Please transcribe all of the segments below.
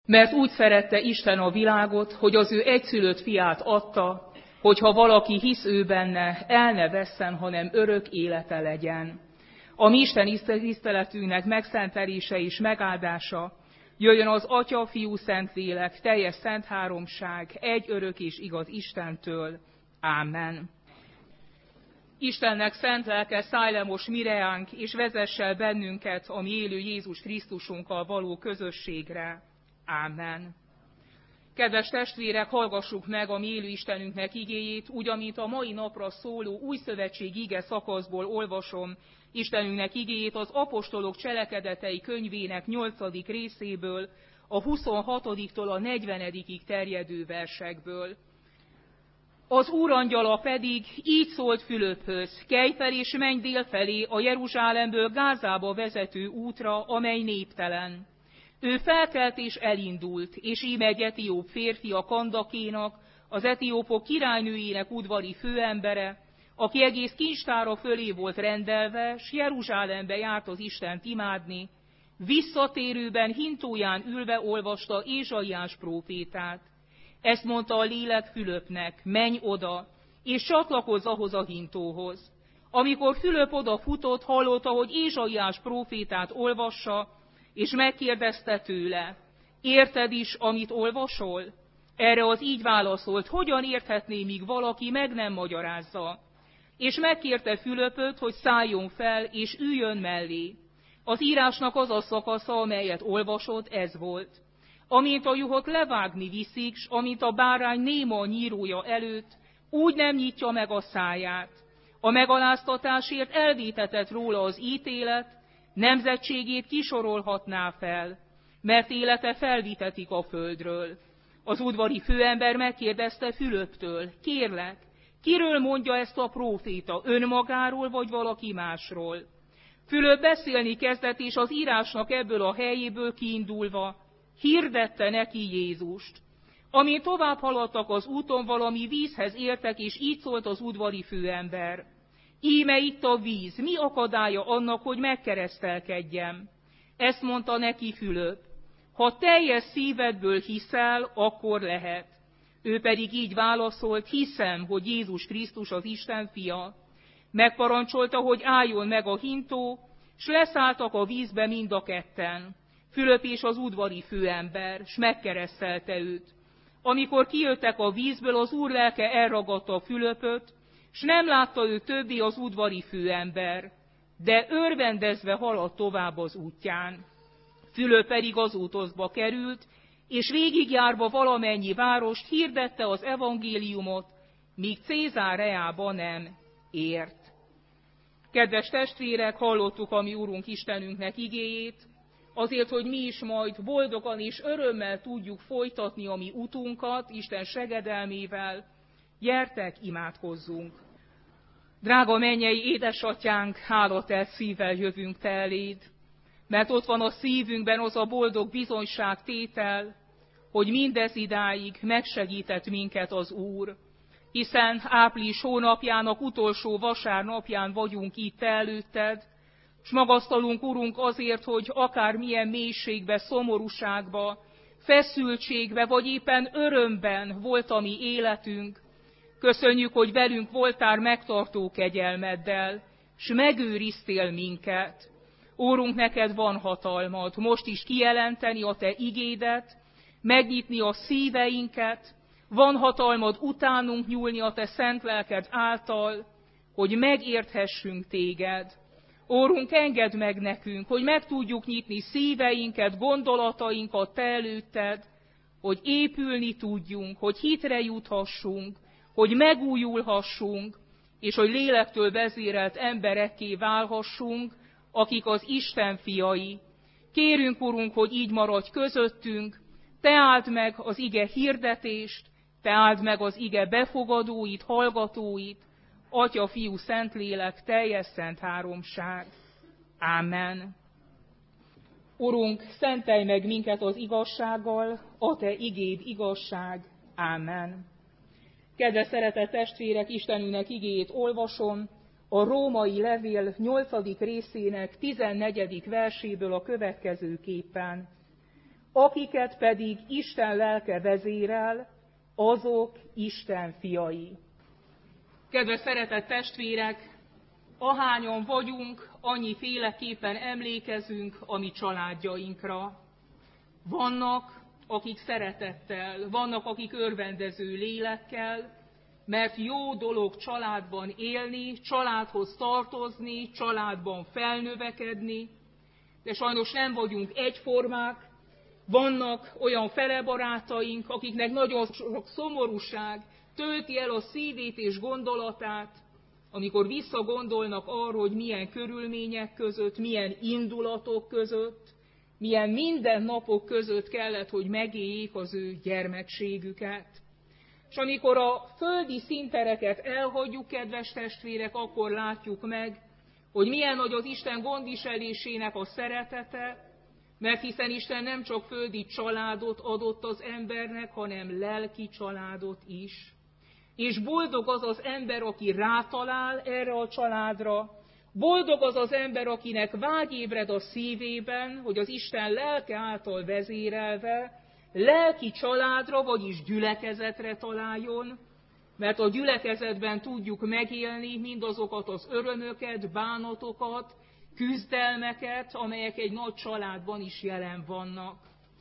Mert úgy szerette Isten a világot, hogy az ő egyszülött fiát adta, hogyha valaki hisz ő benne, el ne vesszen, hanem örök élete legyen. A mi Isten tiszteletünknek megszentelése és megáldása jöjjön az Atya, Fiú, Szentlélek, teljes szent háromság, egy örök és igaz Istentől. Ámen. Istennek szent lelke, szállj le most mireánk, és vezess el bennünket a mi élő Jézus Krisztusunkkal való közösségre. Ámen. Kedves testvérek, hallgassuk meg a mi élő Istenünknek igéjét, úgy, amint a mai napra szóló új szövetség ige szakaszból olvasom Istenünknek igéjét az Apostolok Cselekedetei könyvének 8. részéből, a 26-tól a 40. terjedő versekből. Az úrangyala pedig így szólt Fülöphöz: kelj fel és menj délfelé a Jeruzsálemből Gázába vezető útra, amely néptelen. Ő felkelt és elindult, és íme egy etióp férfi, a Kandakénak, az etiópok királynőjének udvari főembere, aki egész kincstára fölé volt rendelve, s Jeruzsálembe járt az Istent imádni, visszatérőben hintóján ülve olvasta Ézsaiás prófétát. Ezt mondta a lélek Fülöpnek: menj oda, és csatlakozz ahhoz a hintóhoz. Amikor Fülöp oda futott, hallotta, hogy Ézsaiás prófétát olvassa, és megkérdezte tőle: érted is, amit olvasol? Erre az így válaszolt: hogyan érthetné, míg valaki meg nem magyarázza? És megkérte Fülöpöt, hogy szálljon fel, és üljön mellé. Az írásnak az a szakasza, amelyet olvasott, ez volt: amint a juhot levágni viszik, s amint a bárány néma a nyírója előtt, úgy nem nyitja meg a száját. A megaláztatásért elvétetett róla az ítélet, nemzetségét kisorolhatná fel, mert élete felvitetik a földről. Az udvari főember megkérdezte Fülöptől: kérlek, kiről mondja ezt a próféta, önmagáról vagy valaki másról? Fülöp beszélni kezdett, és az írásnak ebből a helyéből kiindulva hirdette neki Jézust. Amint tovább haladtak az úton, valami vízhez értek, és így szólt az udvari főember: íme itt a víz, mi akadálya annak, hogy megkeresztelkedjem? Ezt mondta neki Fülöp: ha teljes szívedből hiszel, akkor lehet. Ő pedig így válaszolt: hiszem, hogy Jézus Krisztus az Isten fia. Megparancsolta, hogy álljon meg a hintó, s leszálltak a vízbe mind a ketten, Fülöp és az udvari főember, s megkeresztelte őt. Amikor kijöttek a vízből, az Úr lelke elragadta Fülöpöt, s nem látta ő többé az udvari főember, de örvendezve haladt tovább az útján. Fülöp pedig az útozba került, és végigjárva valamennyi várost hirdette az evangéliumot, míg Cézáreába nem ért. Kedves testvérek, hallottuk a mi Úrunk Istenünknek igéjét, azért, hogy mi is majd boldogan és örömmel tudjuk folytatni a mi utunkat Isten segedelmével. Gyertek, imádkozzunk! Drága mennyei édesatyánk, hálatelt szívvel jövünk te eléd, mert ott van a szívünkben az a boldog bizonyságtétel, hogy mindez idáig megsegített minket az Úr, hiszen április hónapjának utolsó vasárnapján vagyunk itt te előtted, s magasztalunk, Urunk, azért, hogy akármilyen mélységbe, szomorúságba, feszültségbe, vagy éppen örömben volt a mi életünk. Köszönjük, hogy velünk voltál megtartó kegyelmeddel, s megőriztél minket. Úrunk, neked van hatalmad most is kijelenteni a te igédet, megnyitni a szíveinket, van hatalmad utánunk nyúlni a te szent lelked által, hogy megérthessünk téged. Úrunk, engedd meg nekünk, hogy meg tudjuk nyitni szíveinket, gondolatainkat te előtted, hogy épülni tudjunk, hogy hitre juthassunk, hogy megújulhassunk, és hogy lélektől vezérelt emberekké válhassunk, akik az Isten fiai. Kérünk, Urunk, hogy így maradj közöttünk, te áld meg az ige hirdetést, te áld meg az ige befogadóit, hallgatóit, Atya, Fiú, Szentlélek, teljes szent háromság. Ámen. Urunk, szentelj meg minket az igazsággal, a te igéd igazság. Ámen. Kedves szeretett testvérek, Istenünknek igéjét olvasom, a római levél 8. részének 14. verséből a következőképpen. akiket pedig Isten lelke vezérel, azok Isten fiai. Kedves szeretett testvérek, ahányan vagyunk, annyiféleképpen emlékezünk a mi családjainkra. Vannak, akik szeretettel, vannak, akik örvendező lélekkel, mert jó dolog családban élni, családhoz tartozni, családban felnövekedni, de sajnos nem vagyunk egyformák. Vannak olyan felebarátaink, akiknek nagyon sok szomorúság tölti el a szívét és gondolatát, amikor visszagondolnak arra, hogy milyen körülmények között, milyen indulatok között, milyen mindennapok között kellett, hogy megéljék az ő gyermekségüket. És amikor a földi színtereket elhagyjuk, kedves testvérek, akkor látjuk meg, hogy milyen nagy az Isten gondviselésének a szeretete, mert hiszen Isten nem csak földi családot adott az embernek, hanem lelki családot is. És boldog az az ember, aki rátalál erre a családra, boldog az az ember, akinek vágy ébred a szívében, hogy az Isten lelke által vezérelve lelki családra, vagyis gyülekezetre találjon, mert a gyülekezetben tudjuk megélni mindazokat az örömöket, bánatokat, küzdelmeket, amelyek egy nagy családban is jelen vannak.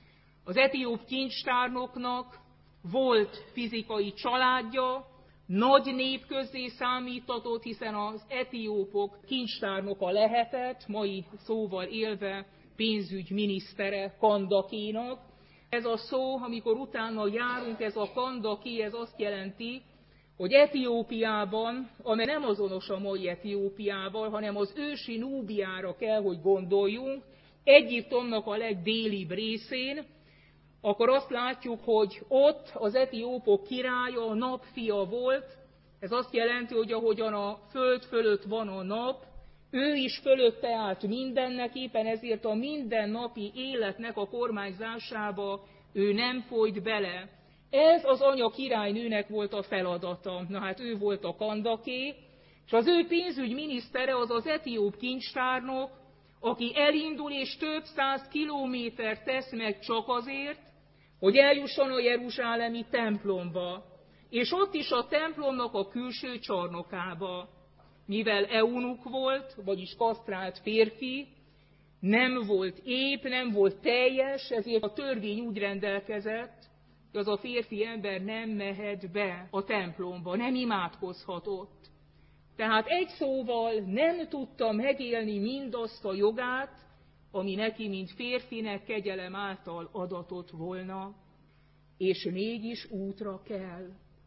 Az etióp kincstárnoknak volt fizikai családja, nagy nép közzé számítatott, hiszen az etiópok kincstárnoka lehetett, mai szóval élve pénzügyminisztere Kandakénak. Ez a szó, amikor utána járunk, ez a Kandaki, ez azt jelenti, hogy Etiópiában, amely nem azonos a mai Etiópiával, hanem az ősi Núbiára kell, hogy gondoljunk, Egyiptomnak a legdélibb részén, akkor azt látjuk, hogy ott az etiópok királya a napfia volt. Ez azt jelenti, hogy ahogyan a föld fölött van a nap, ő is fölötte állt mindennek, éppen ezért a mindennapi életnek a kormányzásába ő nem folyt bele. Ez az anya királynőnek volt a feladata. Na hát ő volt a Kandaké, és az ő pénzügyminisztere az az etióp kincstárnok, aki elindul és több 100 kilométert tesz meg csak azért, hogy eljusson a jeruzsálemi templomba, és ott is a templomnak a külső csarnokába. Mivel eunuk volt, vagyis kasztrált férfi, nem volt ép, nem volt teljes, ezért a törvény úgy rendelkezett, hogy az a férfi ember nem mehet be a templomba, nem imádkozhatott. Tehát egy szóval nem tudta megélni mindazt a jogát, ami neki, mint férfinek kegyelem által adatott volna, és mégis útra kell.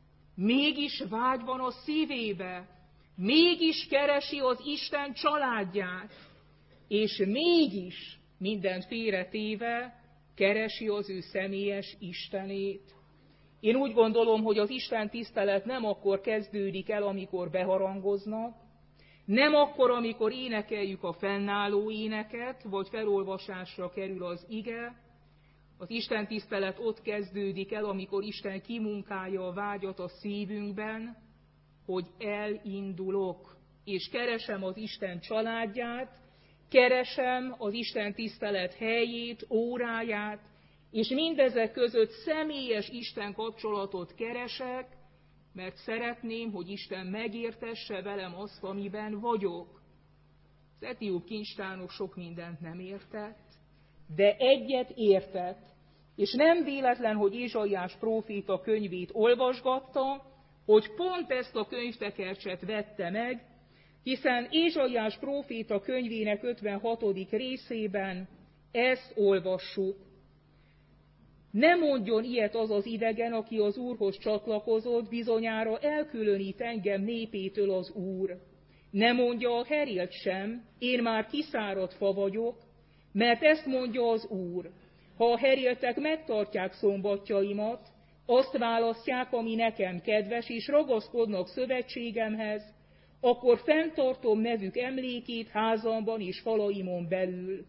Mégis vágy van a szívébe, mégis keresi az Isten családját, és mégis mindent félretéve keresi az ő személyes Istenét. Én úgy gondolom, hogy az Isten tisztelet nem akkor kezdődik el, amikor beharangoznak, nem akkor, amikor énekeljük a fennálló éneket, vagy felolvasásra kerül az ige. Az Isten tisztelet ott kezdődik el, amikor Isten kimunkálja a vágyat a szívünkben, hogy elindulok, és keresem az Isten családját, keresem az Isten tisztelet helyét, óráját, és mindezek között személyes Isten kapcsolatot keresek, mert szeretném, hogy Isten megértesse velem azt, amiben vagyok. Az etióp kincstárnok sok mindent nem értett, de egyet értett, és nem véletlen, hogy Ézsaiás próféta könyvét olvasgatta, hogy pont ezt a könyvtekercset vette meg, hiszen Ézsaiás próféta könyvének 56. részében ezt olvassuk. Ne mondjon ilyet az az idegen, aki az Úrhoz csatlakozott, bizonyára elkülönít engem népétől az Úr. Ne mondja a herélt sem, én már kiszáradt fa vagyok, mert ezt mondja az Úr. Ha a heréltek megtartják szombatjaimat, azt választják, ami nekem kedves, és ragaszkodnak szövetségemhez, akkor fenntartom nevük emlékét házamban és falaimon belül.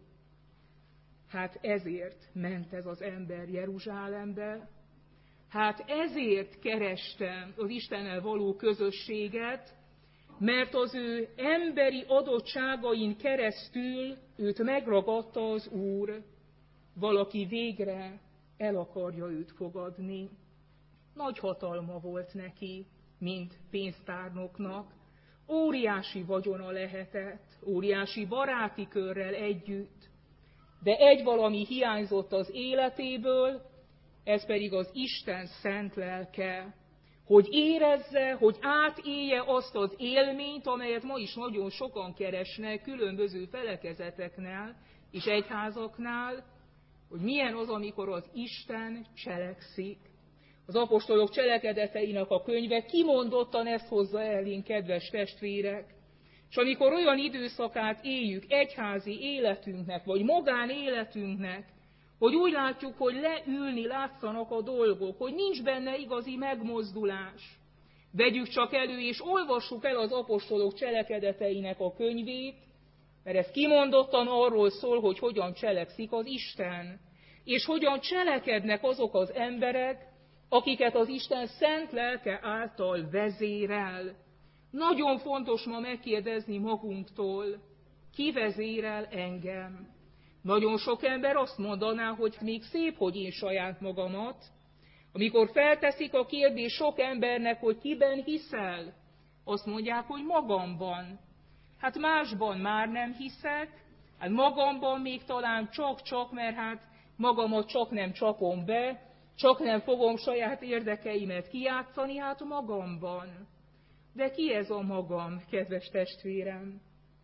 Hát ezért ment ez az ember Jeruzsálembe, hát ezért kereste az Istennel való közösséget, mert az ő emberi adottságain keresztül őt megragadta az Úr. valaki végre el akarja őt fogadni. Nagy hatalma volt neki, mint pénztárnoknak, óriási vagyona lehetett, óriási baráti körrel együtt, de egy valami hiányzott az életéből, ez pedig az Isten szent lelke, hogy érezze, hogy átélje azt az élményt, amelyet ma is nagyon sokan keresnek különböző felekezeteknél és egyházaknál, hogy milyen az, amikor az Isten cselekszik. Az apostolok cselekedeteinek a könyve kimondottan ezt hozza elénk, kedves testvérek. És amikor olyan időszakát éljük egyházi életünknek, vagy magánéletünknek, hogy úgy látjuk, hogy leülni látszanak a dolgok, hogy nincs benne igazi megmozdulás, vegyük csak elő és olvassuk el az apostolok cselekedeteinek a könyvét, mert ez kimondottan arról szól, hogy hogyan cselekszik az Isten, és hogyan cselekednek azok az emberek, akiket az Isten szent lelke által vezérel. Nagyon fontos ma megkérdezni magunktól, ki vezérel engem. Nagyon sok ember azt mondaná, hogy még szép, hogy én saját magamat. Amikor felteszik a kérdést sok embernek, hogy kiben hiszel, azt mondják, hogy magamban. Hát másban már nem hiszek, hát magamban még talán csak, mert hát magamat csak nem csapom be, csak nem fogom saját érdekeimet kijátszani, hát magamban. De ki ez a magam, kedves testvérem?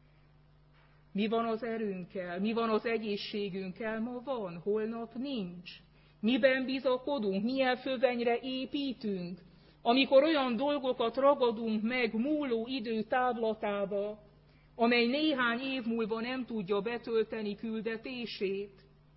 Mi van az erőnkkel? Mi van az egészségünkkel? Ma van, holnap nincs. Miben bizakodunk? Milyen fövenyre építünk? Amikor olyan dolgokat ragadunk meg múló idő távlatába, amely néhány év múlva nem tudja betölteni küldetését.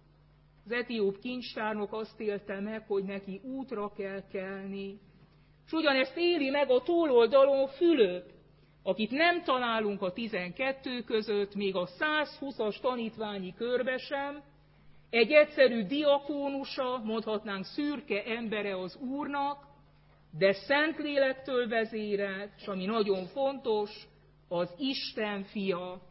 Az etióp kincstárnok azt élte meg, hogy neki útra kell kelni. És ugyanezt éli meg a túloldalon Fülöp, akit nem találunk a 12 között, még a 120-as tanítványi körbe sem, egy egyszerű diakónusa, mondhatnánk szürke embere az Úrnak, de Szentlélektől vezérelt, és ami nagyon fontos, az Isten fia,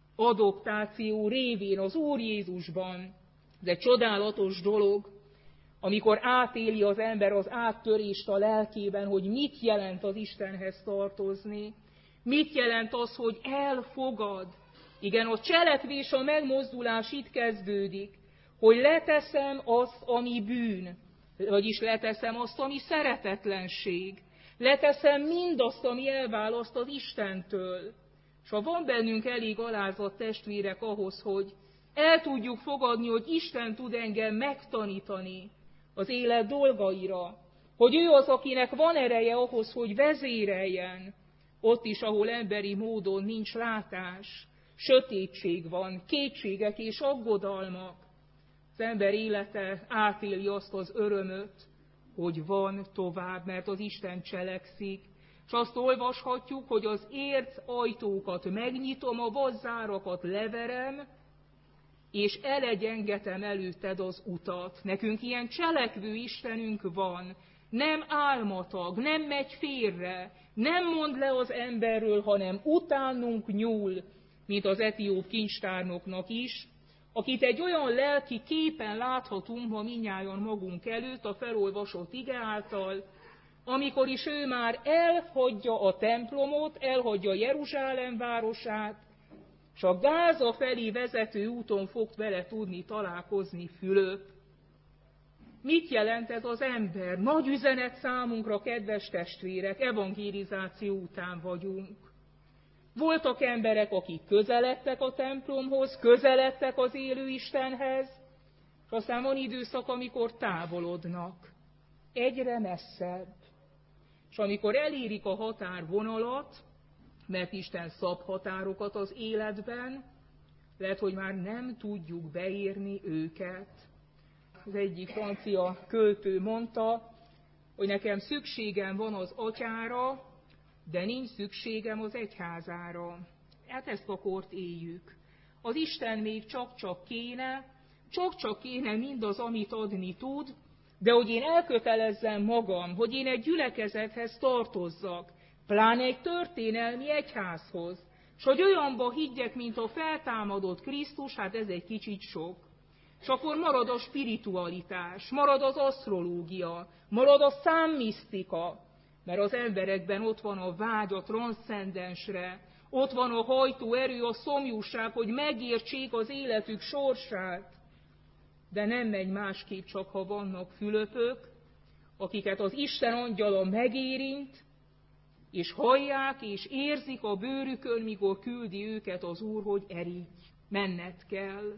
adoptáció révén az Úr Jézusban. Ez egy csodálatos dolog, amikor átéli az ember az áttörést a lelkében, hogy mit jelent az Istenhez tartozni, mit jelent az, hogy elfogad. Igen, a cselekvés, a megmozdulás itt kezdődik, hogy leteszem azt, ami bűn, vagyis leteszem azt, ami szeretetlenség, leteszem mindazt, ami elválaszt az Istentől. És ha van bennünk elég alázat, testvérek, ahhoz, hogy el tudjuk fogadni, hogy Isten tud engem megtanítani az élet dolgaira, hogy ő az, akinek van ereje ahhoz, hogy vezéreljen, ott is, ahol emberi módon nincs látás, sötétség van, kétségek és aggodalmak. Az ember élete átéli azt az örömöt, hogy van tovább, mert az Isten cselekszik. És azt olvashatjuk, hogy az érc ajtókat megnyitom, a vadzárakat leverem, és elegyengetem előtted az utat. Nekünk ilyen cselekvő Istenünk van, nem álmatag, nem megy félre, nem mond le az emberről, hanem utánunk nyúl, mint az etióp kincstárnoknak is, akit egy olyan lelki képen láthatunk ma mindnyájan magunk előtt a felolvasott ige által, amikor is ő már elhagyja a templomot, elhagyja Jeruzsálem városát, és a Gáza felé vezető úton fog vele tudni találkozni Fülöp. Mit jelent ez az ember? Nagy üzenet számunkra, kedves testvérek, evangelizáció után vagyunk. Voltak emberek, akik közeledtek a templomhoz, közeledtek az élő Istenhez, és aztán van időszak, amikor távolodnak. Egyre messzebb. És amikor elérik a határvonalat, mert Isten szab határokat az életben, lehet, hogy már nem tudjuk beírni őket. Az egyik francia költő mondta, hogy nekem szükségem van az atyára, de nincs szükségem az egyházára. Hát ezt a kort éljük. Az Isten még csak-csak kéne mindaz, amit adni tud, de hogy én elkötelezzem magam, hogy én egy gyülekezethez tartozzak, pláne egy történelmi egyházhoz, és hogy olyanba higgyek, mint a feltámadott Krisztus, hát ez egy kicsit sok. És akkor marad a spiritualitás, marad az asztrológia, marad a számmisztika, mert az emberekben ott van a vágy a transzcendensre, ott van a hajtóerő, a szomjúság, hogy megértsék az életük sorsát. De nem megy másképp, csak ha vannak Fülöpök, akiket az Isten angyala megérint, és hallják és érzik a bőrükön, mikor küldi őket az Úr, hogy erígy, menned kell.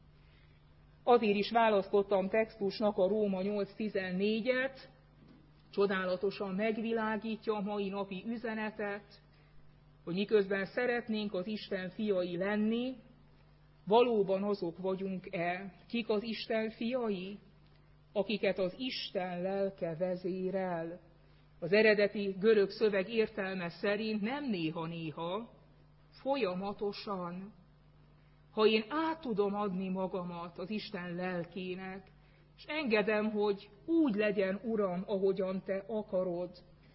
Azért is választottam textusnak a Róma 8.14-et, csodálatosan megvilágítja a mai napi üzenetet, hogy miközben szeretnénk az Isten fiai lenni, valóban azok vagyunk-e, kik az Isten fiai, akiket az Isten lelke vezérel. Az eredeti görög szöveg értelme szerint nem néha-néha, folyamatosan. Ha én át tudom adni magamat az Isten lelkének, és engedem, hogy úgy legyen, Uram, ahogyan Te akarod,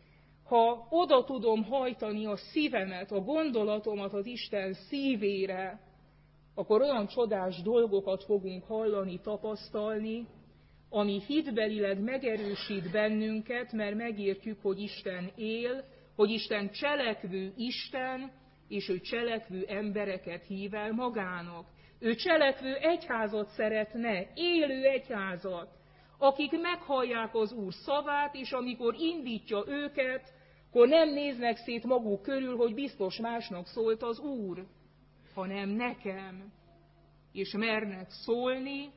ha oda tudom hajtani a szívemet, a gondolatomat az Isten szívére, akkor olyan csodás dolgokat fogunk hallani, tapasztalni, ami hitbelileg megerősít bennünket, mert megértjük, hogy Isten él, hogy Isten cselekvő Isten, és ő cselekvő embereket hív el magának. Ő cselekvő egyházat szeretne, élő egyházat, akik meghallják az Úr szavát, és amikor indítja őket, akkor nem néznek szét maguk körül, hogy biztos másnak szólt az Úr, hanem nekem. És mernek szólni,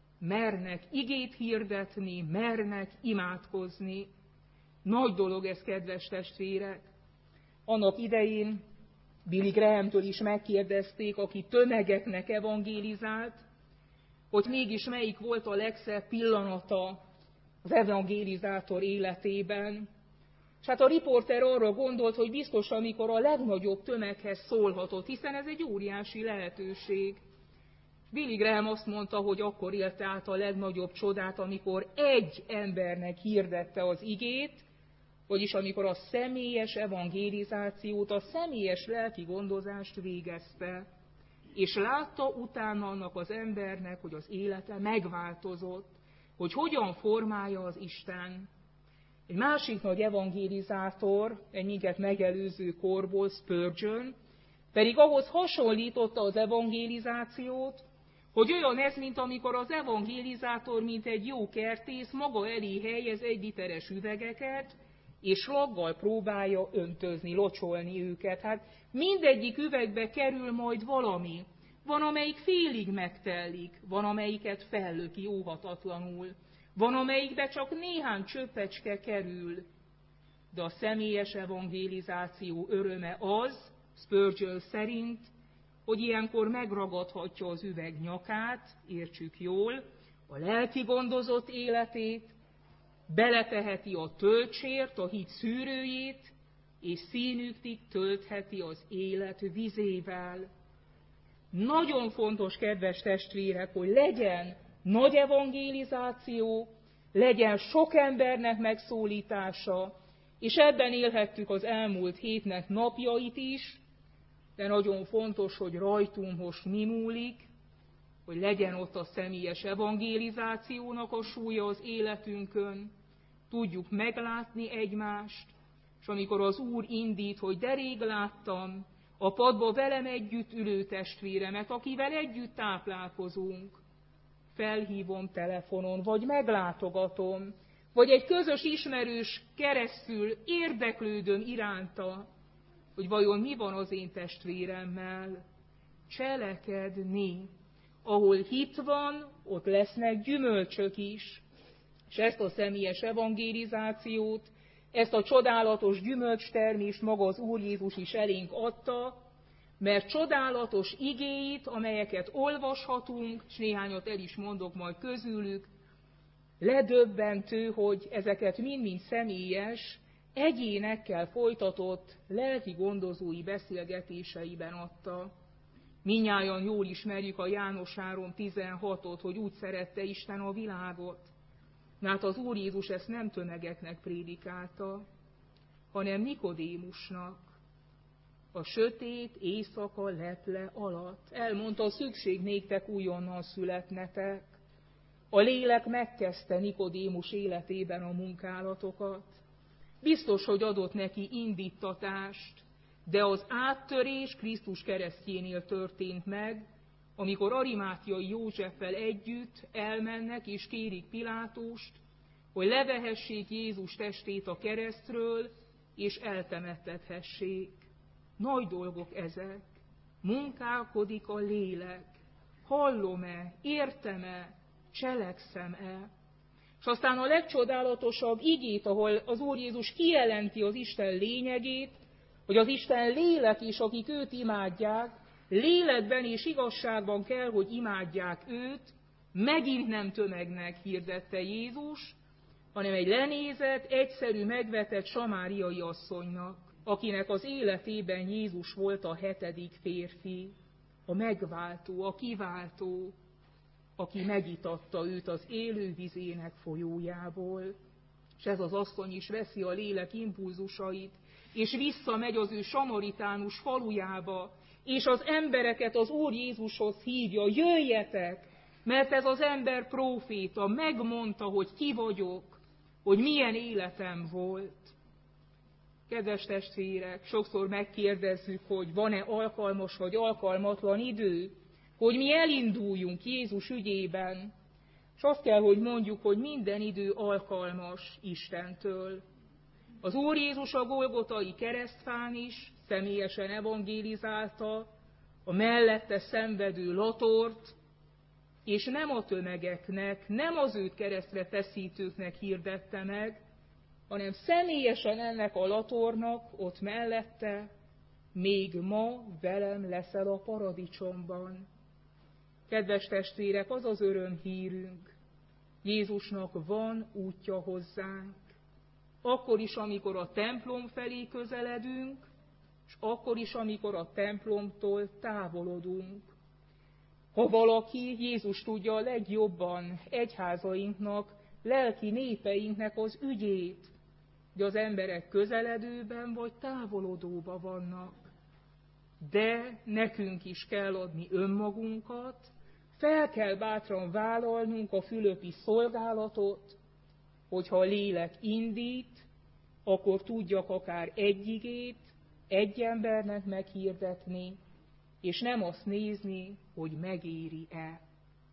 mernek igét hirdetni, mernek imádkozni. Nagy dolog ez, kedves testvérek. Annak idején Billy Grahamtől is megkérdezték, aki tömegeknek evangélizált, hogy mégis melyik volt a legszebb pillanata az evangélizátor életében. És hát a riporter arra gondolt, hogy biztos, amikor a legnagyobb tömeghez szólhatott, hiszen ez egy óriási lehetőség. Billy Graham azt mondta, hogy akkor élte át a legnagyobb csodát, amikor egy embernek hirdette az igét, vagyis amikor a személyes evangélizációt, a személyes lelki gondozást végezte. És látta utána annak az embernek, hogy az élete megváltozott, hogy hogyan formálja az Isten. Egy másik nagy evangélizátor, egy minket megelőző korból, Spurgeon, pedig ahhoz hasonlította az evangélizációt, hogy olyan ez, mint amikor az evangélizátor, mint egy jó kertész, maga elé helyez 1 literes üvegeket, és slaggal próbálja öntözni, locsolni őket. Hát mindegyik üvegbe kerül majd valami. Van, amelyik félig megtellik, van, amelyiket fellöki óhatatlanul, van, amelyikbe csak néhány csöppecske kerül. De a személyes evangélizáció öröme az, Spurgeon szerint, hogy ilyenkor megragadhatja az üveg nyakát, értsük jól, a lelki gondozott életét, beleteheti a töltsért, a hit szűrőjét, és színüktig töltheti az élet vizével. Nagyon fontos, kedves testvérek, hogy legyen nagy evangélizáció, legyen sok embernek megszólítása, és ebben élhettük az elmúlt hétnek napjait is, de nagyon fontos, hogy rajtunk most mi múlik, hogy legyen ott a személyes evangélizációnak a súlya az életünkön, tudjuk meglátni egymást, és amikor az Úr indít, hogy de rég láttam a padba velem együtt ülő testvéremet, akivel együtt táplálkozunk, felhívom telefonon, vagy meglátogatom, vagy egy közös ismerős keresztül érdeklődöm iránta, hogy vajon mi van az én testvéremmel. Cselekedni. Ahol hit van, ott lesznek gyümölcsök is. És ezt a személyes evangélizációt, ezt a csodálatos gyümölcstermést maga az Úr Jézus is elénk adta, mert csodálatos igéit, amelyeket olvashatunk, és néhányat el is mondok majd közülük, ledöbbentő, hogy ezeket mind-mind személyes, egyénekkel folytatott lelki gondozói beszélgetéseiben adta. Mindnyájan jól ismerjük a János 3.16-ot, hogy úgy szerette Isten a világot. Hát az Úr Jézus ezt nem tömegeknek prédikálta, hanem Nikodémusnak, a sötét éjszaka leple alatt. Elmondta, szükség néktek újonnan születnetek. A lélek megkezdte Nikodémus életében a munkálatokat. Biztos, hogy adott neki indíttatást, de az áttörés Krisztus keresztjénél történt meg, amikor Arimátiai Józseffel együtt elmennek és kérik Pilátust, hogy levehessék Jézus testét a keresztről, és eltemettethessék. Nagy dolgok ezek. Munkálkodik a lélek. Hallom-e, értem-e, cselekszem-e? És aztán a legcsodálatosabb igét, ahol az Úr Jézus kijelenti az Isten lényegét, hogy az Isten lélek is, akik őt imádják, lélekben és igazságban kell, hogy imádják őt, megint nem tömegnek hirdette Jézus, hanem egy lenézett, egyszerű, megvetett samáriai asszonynak, akinek az életében Jézus volt a 7. férfi, a megváltó, a kiváltó, aki megitatta őt az élő vizének folyójából. És ez az asszony is veszi a lélek impulzusait, és visszamegy az ő samaritánus falujába, és az embereket az Úr Jézushoz hívja, jöjjetek, mert ez az ember próféta, megmondta, hogy ki vagyok, hogy milyen életem volt. Kedves testvérek, sokszor megkérdezzük, hogy van-e alkalmas vagy alkalmatlan idő, hogy mi elinduljunk Jézus ügyében, és azt kell, hogy mondjuk, hogy minden idő alkalmas Istentől. Az Úr Jézus a Golgotai keresztfán is személyesen evangélizálta a mellette szenvedő Latort, és nem a tömegeknek, nem az őt keresztre feszítőknek hirdette meg, hanem személyesen ennek a Latornak ott mellette, még ma velem leszel a paradicsomban. Kedves testvérek, az az örömhírünk, Jézusnak van útja hozzánk. Akkor is, amikor a templom felé közeledünk, és akkor is, amikor a templomtól távolodunk. Ha valaki, Jézus tudja a legjobban egyházainknak, lelki népeinknek az ügyét, hogy az emberek közeledőben vagy távolodóban vannak. De nekünk is kell adni önmagunkat, fel kell bátran vállalnunk a Fülöpi szolgálatot, hogyha a lélek indít, akkor tudjak akár egy igét egy embernek meghirdetni, és nem azt nézni, hogy megéri-e.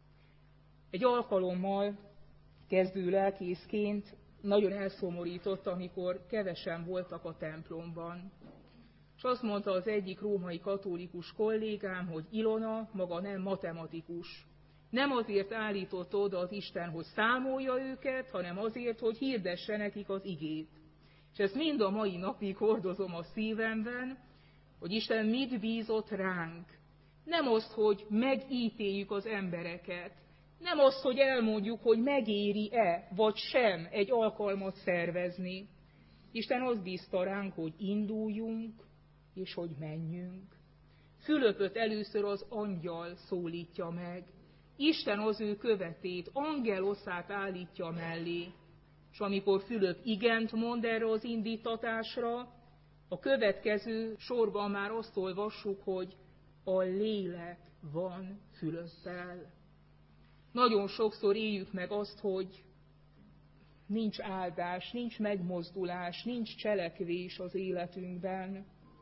Egy alkalommal kezdő lelkészként nagyon elszomorított, amikor kevesen voltak a templomban. És azt mondta az egyik római katolikus kollégám, hogy Ilona maga nem matematikus. Nem azért állított oda az Isten, hogy számolja őket, hanem azért, hogy hirdesse nekik az igét. És ezt mind a mai napig hordozom a szívemben, hogy Isten mit bízott ránk. Nem azt, hogy megítéljük az embereket, nem azt, hogy elmondjuk, hogy megéri-e, vagy sem egy alkalmat szervezni. Isten azt bízta ránk, hogy induljunk, és hogy menjünk. Fülöpöt először az angyal szólítja meg. Isten az ő követét, angeloszát állítja mellé. És amikor Fülöp igent mond erre az indítatásra, a következő sorban már azt olvassuk, hogy a lélek van Fülöppel. Nagyon sokszor éljük meg azt, hogy nincs áldás, nincs megmozdulás, nincs cselekvés az életünkben.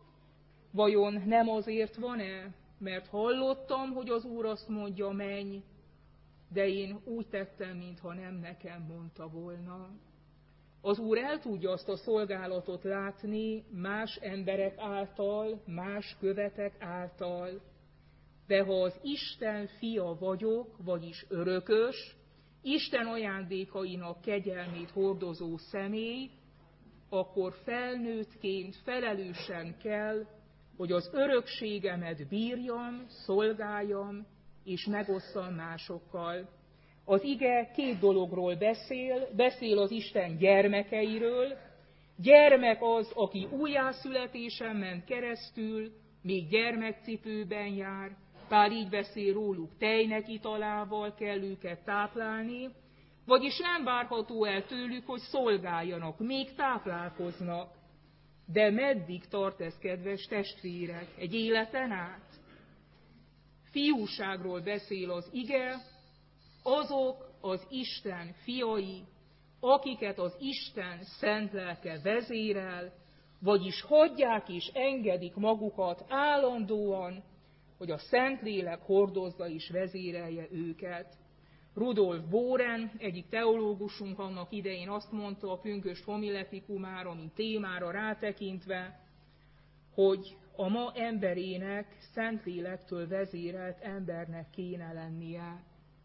Vajon nem azért van-e, mert hallottam, hogy az Úr azt mondja, menj, de én úgy tettem, mintha nem nekem mondta volna. Az Úr el tudja azt a szolgálatot látni más emberek által, más követek által, de ha az Isten fia vagyok, vagyis örökös, Isten ajándékainak kegyelmét hordozó személy, akkor felnőttként felelősen kell, hogy az örökségemet bírjam, szolgáljam és megosszam másokkal. Az ige 2 dologról beszél az Isten gyermekeiről. Gyermek az, aki újjászületésen ment keresztül, még gyermekcipőben jár. Pál így beszél róluk, tejnek italával kell őket táplálni, vagyis nem várható el tőlük, hogy szolgáljanak, még táplálkoznak. De meddig tart ez, kedves testvérek? Egy életen át? Fiúságról beszél az ige, azok, az Isten fiai, akiket az Isten szent lelke vezérel, vagyis hagyják és engedik magukat állandóan, hogy a Szentlélek hordozza és vezérelje őket. Rudolf Bohren, egyik teológusunk annak idején azt mondta a pünkösd homiletikumára, mint témára rátekintve, hogy a ma emberének Szentlélektől vezérelt embernek kéne lennie.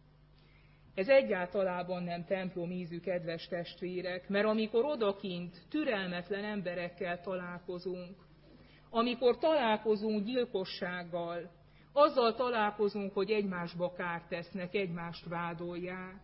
Ez egyáltalában nem templomízű, kedves testvérek, mert amikor odakint türelmetlen emberekkel találkozunk, amikor találkozunk gyilkossággal, azzal találkozunk, hogy egymásba kárt tesznek, egymást vádolják.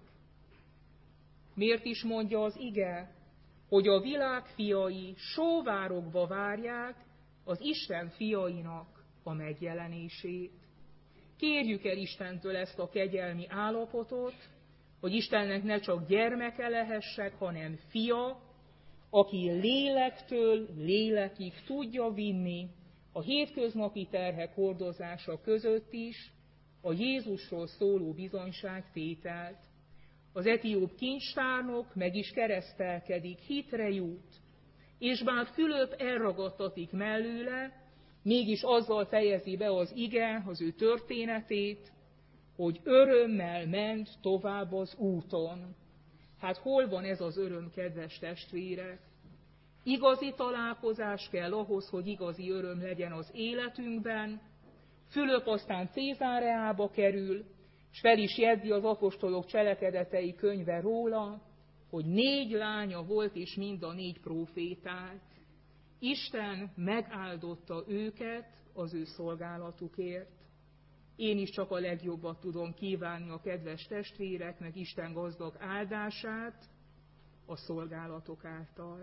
Miért is mondja az ige, hogy a világ fiai sóvárogva várják az Isten fiainak a megjelenését? Kérjük el Istentől ezt a kegyelmi állapotot, hogy Istennek ne csak gyermeke lehessek, hanem fia, aki lélektől lélekig tudja vinni a hétköznapi terhek hordozása között is a Jézusról szóló bizonyságtételt. Az etióp kincstárnok meg is keresztelkedik, hitre jut, és bár Fülöp elragadtatik mellőle, mégis azzal fejezi be az ige az ő történetét, hogy örömmel ment tovább az úton. Hát hol van ez az öröm, kedves testvérek? Igazi találkozás kell ahhoz, hogy igazi öröm legyen az életünkben. Fülöp aztán Cézáreába kerül, és fel is jegyzi az apostolok cselekedetei könyve róla, hogy 4 lánya volt, és mind a 4 prófétált. Isten megáldotta őket az ő szolgálatukért. Én is csak a legjobbat tudom kívánni a kedves testvéreknek, Isten gazdag áldását a szolgálatok által.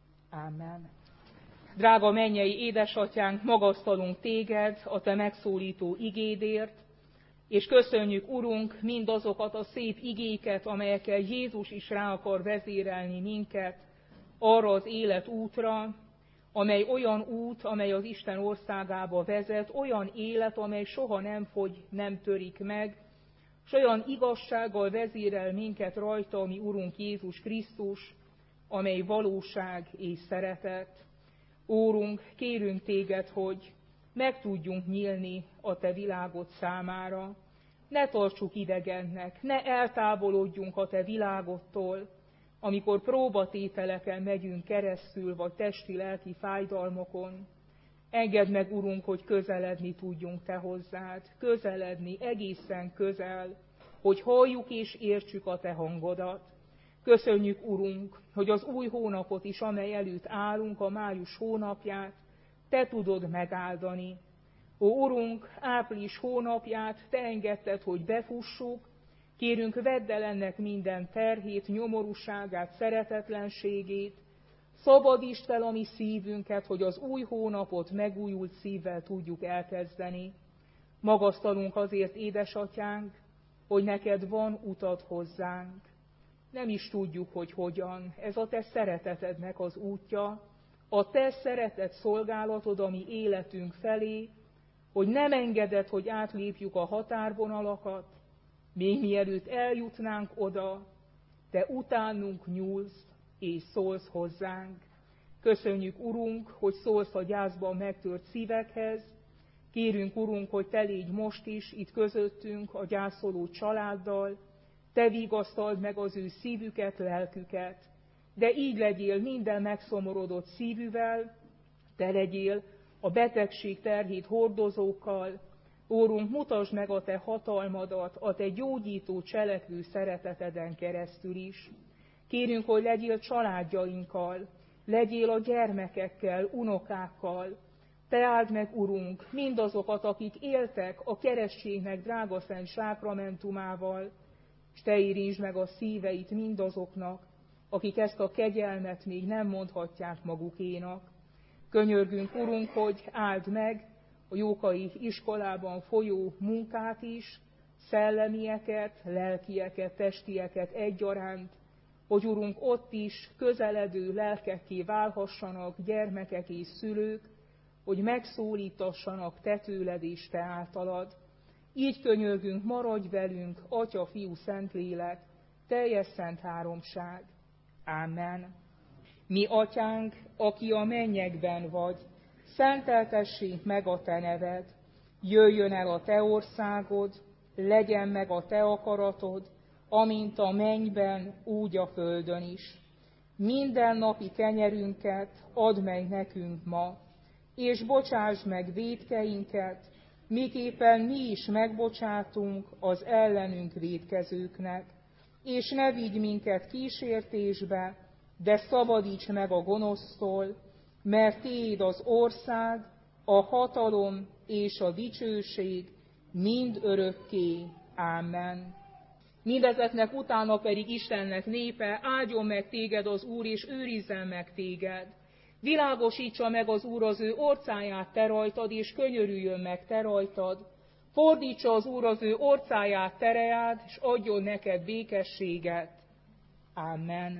Ámen. Drága mennyei édesatyánk, magasztalunk téged a te megszólító igédért, és köszönjük, Urunk, mindazokat a szép igéket, amelyekkel Jézus is rá akar vezérelni minket arra az életútra, amely olyan út, amely az Isten országába vezet, olyan élet, amely soha nem fogy, nem törik meg, és olyan igazsággal vezérel minket rajta, ami Urunk Jézus Krisztus, amely valóság és szeretet. Úrunk, kérünk téged, hogy meg tudjunk nyílni a te világod számára. Ne tartsuk idegennek, ne eltávolodjunk a te világodtól, amikor próbatételeken megyünk keresztül, vagy testi-lelki fájdalmokon. Engedd meg, Urunk, hogy közeledni tudjunk te hozzád, közeledni egészen közel, hogy halljuk és értsük a te hangodat. Köszönjük, Urunk, hogy az új hónapot is, amely előtt állunk, a május hónapját, te tudod megáldani. Ó, Urunk, április hónapját te engedted, hogy befussuk, kérünk, vedd el ennek minden terhét, nyomorúságát, szeretetlenségét, szabadítsd fel a mi szívünket, hogy az új hónapot megújult szívvel tudjuk elkezdeni. Magasztalunk azért, édesatyánk, hogy neked van utad hozzánk. Nem is tudjuk, hogy hogyan. Ez a te szeretetednek az útja, a te szeretet szolgálatod a mi életünk felé, hogy nem engeded, hogy átlépjük a határvonalakat, még mielőtt eljutnánk oda, te utánunk nyúlsz és szólsz hozzánk. Köszönjük, Urunk, hogy szólsz a gyászban megtört szívekhez. Kérünk, Urunk, hogy te légy most is itt közöttünk a gyászoló családdal, te vigasztald meg az ő szívüket, lelküket, de így legyél minden megszomorodott szívűvel, te legyél a betegség terhét hordozókkal. Úrunk, mutasd meg a te hatalmadat, a te gyógyító, cselekvő szereteteden keresztül is. Kérünk, hogy legyél családjainkkal, legyél a gyermekekkel, unokákkal. Te áld meg, Urunk, mindazokat, akik éltek a keresztségnek drága szent sákramentumával, és te érintsd meg a szíveit mindazoknak, akik ezt a kegyelmet még nem mondhatják magukénak. Könyörgünk, Urunk, hogy áld meg a Jókai iskolában folyó munkát is, szellemieket, lelkieket, testieket egyaránt, hogy, Urunk, ott is közeledő lelkekké válhassanak gyermekek és szülők, hogy megszólítassanak te tőled és te általad. Így könyörgünk, maradj velünk, Atya, Fiú, Szentlélek, teljes szent háromság. Amen. Mi atyánk, aki a mennyekben vagy, szenteltessék meg a te neved, jöjjön el a te országod, legyen meg a te akaratod, amint a mennyben, úgy a földön is. Minden napi kenyerünket add meg nekünk ma, és bocsáss meg vétkeinket, miképpen mi is megbocsátunk az ellenünk vétkezőknek. És ne vigy minket kísértésbe, de szabadíts meg a gonosztól, mert tiéd az ország, a hatalom és a dicsőség mind örökké. Amen. Mindezeknek utána pedig Istennek népe, áldjon meg téged az Úr, és őrizzen meg téged. Világosítsa meg az Úr az ő orcáját te rajtad, és könyörüljön meg te rajtad. Fordítsa az Úr az ő orcáját te reád, és adjon neked békességet. Amen.